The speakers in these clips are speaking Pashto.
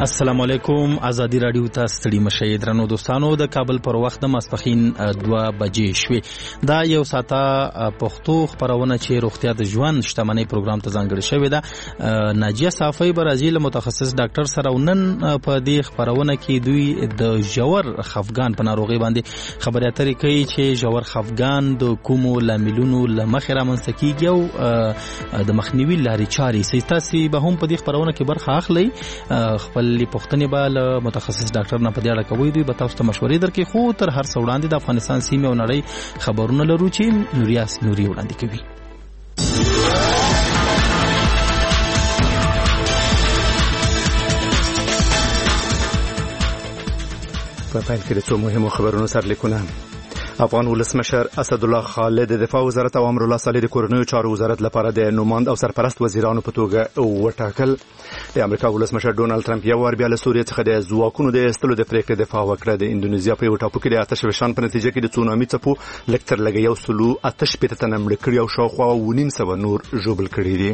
السلام علیکم. ازادي رادیو ته ستړي مشئ درنو دوستانو. د کابل پر وخت د ماسپښین 2 بجې شوې. دا یو ساعته پښتو خبرونه چې روغتیا د ژوند شتمنۍ پروګرام ته ځانګړې شوې ده. ناجیه صافی برازیل متخصص ډاکټر سره ونن په دې خبرونه کې دوی د ژور خفګان په ناروغي باندې خبرې اترې کوي چې ژور خفګان د کومو لاملونو لمخې رامنځته کیږي او د مخنیوي لارې چارې. تاسو به هم په دې خبرونه کې برخه اخلئ. خپل پوښتنې به له متخصص ډاکټر نه په دې اړه کوي. دوی به تاسو ته مشورې درکړي. خو تر هر څه وړاندې د افغانستان سیمې او نړۍ خبرونه لرو چې نوریاس نوري وړاندې کوي. په پیل کې د څو مهمو خبرونو سرلیکونه. افغان ولسمشر اسدالله خالد د دفاع وزارت او امر الله صالح د کورنیو چارو وزارت لپاره د نوماند او سرپرست وزیرانو په توګه وټاکل. د امریکا ولسمشر ډونالد ټرمپ یو ور بیا له سوریې څخه د ځواکونو د ایستلو د پریکړې دفاع وکړه. د اندونیزیا په یو ټاپو کې د آتش فشان په نتیجه کې د تسونامي څپو لږ تر لږه 180 تنه مړه کړي او شاوخوا 900 نور ژوبل کړي دي.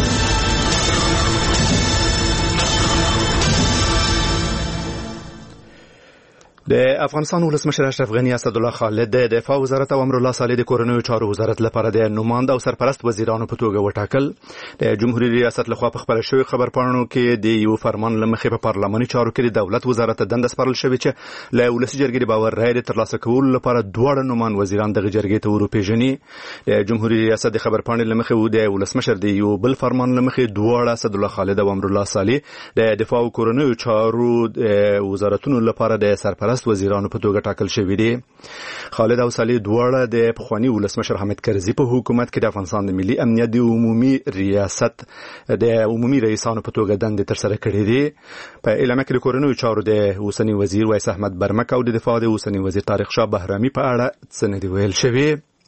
د افغانستان ولسمشر اشرف غنی اسدالله خالد د دفاع وزارت او امر الله صالح د کورنیو چارو وزارت لپاره د نوماند او سرپرست وزیرانو په توګه وټاکل. د جمهوریت ریاست لخوا په خبر شوی خبرپاڼو کې د یو فرمان لمخې په پارلماني چارو کې د دولت وزارت دنده سپارل شوی چې له ولسي جرګې د باور رایې ترلاسه کولو لپاره دواړه نوماند وزیران دغه جرګې ته ورپېژني. د جمهوریت ریاست د خبرپاڼې لمخې د ولسمشر د یو بل فرمان لمخې دواړه اسدالله خالد او امر الله صالح د دفاع او کورنیو چارو وزارتونو لپاره د سرپرست وزیرانو په توګه ټاکل شوی دي. خالد او صالح دواړه د پخوانی ولسمشر حامد کرزي په حکومت کې د افغانستان د ملي امنیت د عمومي ریاست د عمومي رئیسانو په توګه دندې ترسره کړې دي. په اعلامیه کې د کورنیو چارو د اوسنی وزیر وایس احمد برمک او د دفاع د اوسنی وزیر طارق شاه بهرامي په اړه څه نه دی ویل شوی.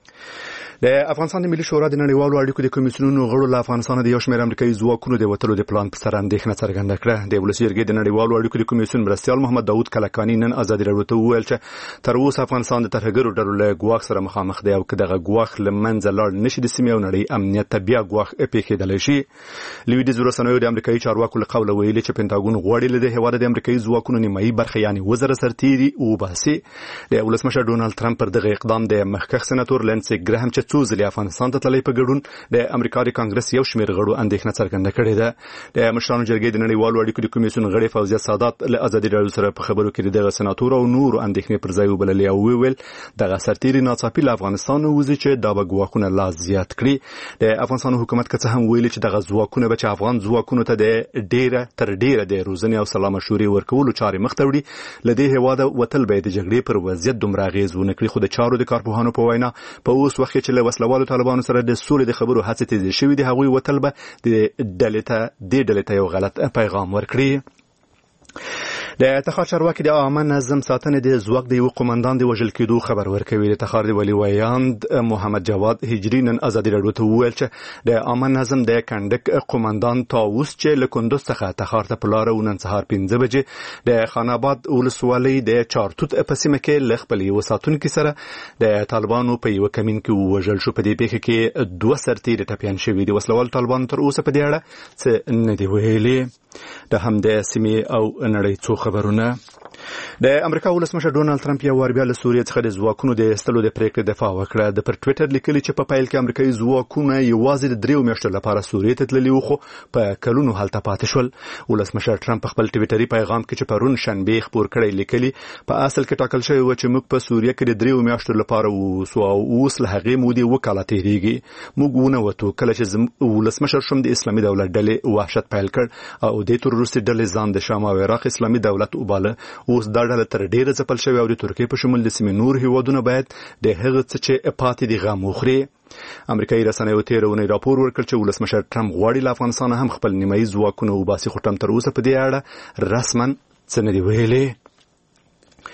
د افغانستان د ملي شورا د نړیوالو اړیکو د کمیسیونونو غړو له افغانستان د یو شمېر امریکایي ځواکونو د وټلو د پلان په سر اندېښنه څرګنده کړه. د ولسي جرګې د نړیوالو اړیکو د کمیسیون مرستیال محمد داود کلکاني نن ازادي راډیو ته وویل چې تر اوسه افغانستان د ترهګرو ډلو له ګواښ سره مخامخ دی او که دغه ګواښ له منځه لاړ نشي د سیمې او نړۍ امنیت ته بیا ګواښ پیښېدلی شي. لویدیځ رسنیو د امریکایي چارواکو له قوله ویلي چې پینټاګون غواړي له دې هېواده د امریکایي ځواکونو نیمایي برخه یعنې 1000 سرتیري وباسي. د ولسمشر ډونالد ټرمپ پر دغه اقدام د مخکښ سناتور لینسي ګراهم چې څو ځلې افغانستان ته تللی په ګډون د امریکا د کانګرس یو شمېر غړو اندېښنه څرګنده کړې ده. د مشرانو جرګې د نړیوالو اړیکو د کمیسیون غړي فوزیه سادات له ازادي راډیو سره په خبرو کې دغه سناتور او نور اندېښنې پر ځای وبللې او ویل دغه سرتیري ناڅاپي له افغانستان وځي چې دا به ګواښونه لا زیات کړي. د افغانستان حکومت که څه هم ویلي چې دغه ځواکونه به چې افغان ځواکونو ته د ډیره د روزنې او سلا مشورې ورکولو چارې مخ ته وړي. له دې هېواده وتل به د جګړې پر وضعیت دومره اغېز ونه کړي. خو د چارو د کارپوهانو په وینا په اوس وخت کې چې له وسلوالو طالبانو سره د سولې د خبرو هڅې تیزې شوې دي هغوی وتل به د ډلې ته یو غلط پیغام ورکړي. د تخار چارواکي د عامه نظم ساتنې د ځواک د یو قومندان د وژل کېدو خبر ورکوي. د تخار د ولي ویاند محمد جواد هجري نن ازادي راډیو ته وویل چې د عامه نظم د کندک قومندان طاووس چې له کندوز څخه تخار ته په لاره نن سهار 5 بجې د خان آباد ولسوالۍ د چارتوت په سیمه کې له خپل یو ساتونکي سره د طالبانو په یو کمین کې وژل شو. په دې پیښه کې 2 سرتیري ټپیان شوي دي. وسلوال طالبانو تر اوسه په دې اړه څه نه دی ویلي. د هم د سیمې او نړۍ څو خبرونه. د امریکا ولسمشر ډونالد ټرمپ یو ور بیا له سوریې څخه د ځواکونو د ایستلو د پریکړې دفاع وکړه. د پر ټویټر لیکلي چې په پیل کې امریکایي ځواکونه یوازې د 3 میاشتو لپاره سوریې ته تللي وو خو په کلونو هلته پاتې شول. ولسمشر ټرمپ په خپل ټویټري پیغام کې چې پرون شنبه خبر کړی لیکلي په اصل کې ټاکل شوی و چې موږ په سوریې کې د 3 میاشتو لپاره وو او اوس له هغې مودې وکاله تیریږي. موږ ونه وته کله چې ولسمشر شوم د اسلامي دولت ډلې وحشت پیل کړ او د تروریستي ډلې ځان د شام او عراق اسلامي دولت وباله. اوس دا ډله تر ډیره ځپل شوی او د ترکیې په شمول د سیمې نور هیوادونه باید د هغه څه چې پاتې دي غم وخوري. امریکایي رسنیو تیر اونۍ راپور ورکړ چې ولسمشر ټرمپ غواړي له افغانستان هم خپل نیمایي ځواکونه وباسي خو ټرمپ تر اوسه په دې اړه رسما څه نه دی ویلي.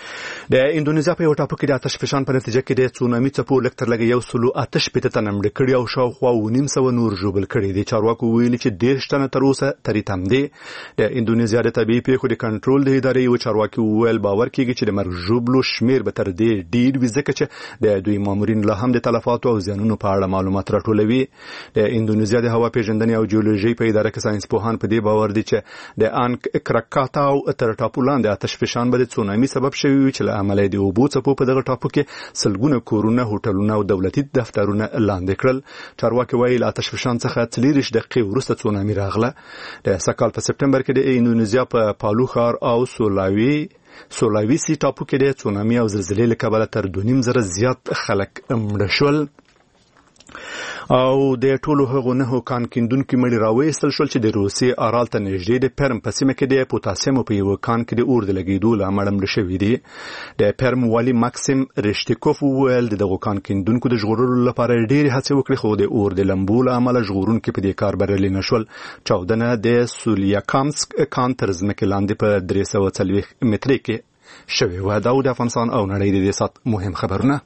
د انډونیزیا په یو ټاپو کې د آتش فشان په نتیجه کې د تسونامي څپو لږ تر لږه 108 تنه مړه کړي او شاوخوا 900 نور ژوبل کړي دي. چارواکو ویلي چې 10 تنه تر اوسه تری تم دي. د انډونیزیا د طبيعي پیښو د کنټرول د ادارې یو چارواکي ویل باور کیږي چې د مرګ ژوبلو شمیر به تر دې ډیر وي ځکه چې د دوی مامورین لا هم د تلفاتو او زیانونو په اړه معلومات راټولوي. د انډونیزیا د هوا پیژندنې او جیولوژي په اداره کې ساينس پوهان په دې باور دي چې د انک کرکاتاو تر ټاپو لاندې آتش فشان به د تسونامي سبب شوی وي چې له امله د اوبو څپو په دغه ټاپو کې سلګونه کورونه، هوټلونه او دولتي دفترونه لاندې کړل. چارواکي وایي له آتش فشان څخه 30 دقیقې وروسته تسونامي راغله. د سکهال په سپټمبر کې د انډونیزیا په پالو ښار او سولاویسي ټاپو کې د تسونامي او زلزلې له کبله تر 2.5 زیات خلک مړه شول. او د ټولو هغو نه کان کیندونکو مړي راوېستل شول چې د روسي ارال ته نږدې د پرم په سیمه کې د پوتاسیم په یو کان کې د اور د لګیدو لامل مړ شوی دی. د پرم والی ماکسیم ریشټیکوف ویل دغه کان کیندونکو د ژغورلو لپاره ډېری هڅې وکړې خو د اور د لمبو لامل ژغورونکو په دې کار بریالي نشول. چاودنه د سولیاکامسک کان تر ځمکې لاندې په 340 مترې کې شوی و. دا د افغانستان او نړۍ د سات مهم خبرونه.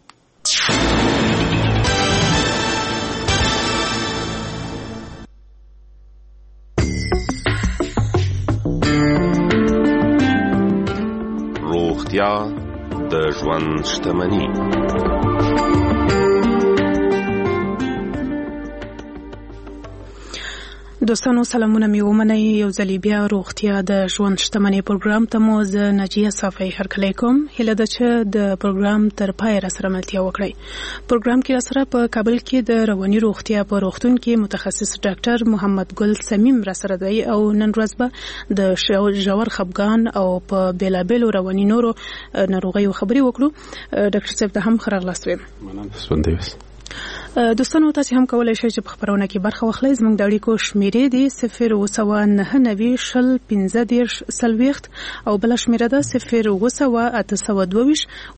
روغتیا د ژوند شتمني. دوستانو سلامونه مې ومنئ. یو ځلې بیا روغتیا د ژوند شتمنۍ پروګرام ته مو زه ناجیه صافی هرکلی کوم. هیله ده چې د پروګرام تر پایه راسره ملتیا وکړئ. پروګرام کې راسره په کابل کې د رواني روغتیا په روغتون کې متخصص ډاکټر محمد ګل سمیم راسره دی او نن ورځ به د ژور خپګان او په بیلابیلو رواني نورو ناروغیو خبرې وکړو. ډاکټر صاحب ته هم ښه راغلاست وایم. مننه سپندویس. دوستانو تاسو هم کولای شئ چې په خبرونه کې برخه واخلئ. زموږ د اړیکو شمیرې دي 02990 15 او بل شمیره ده 02822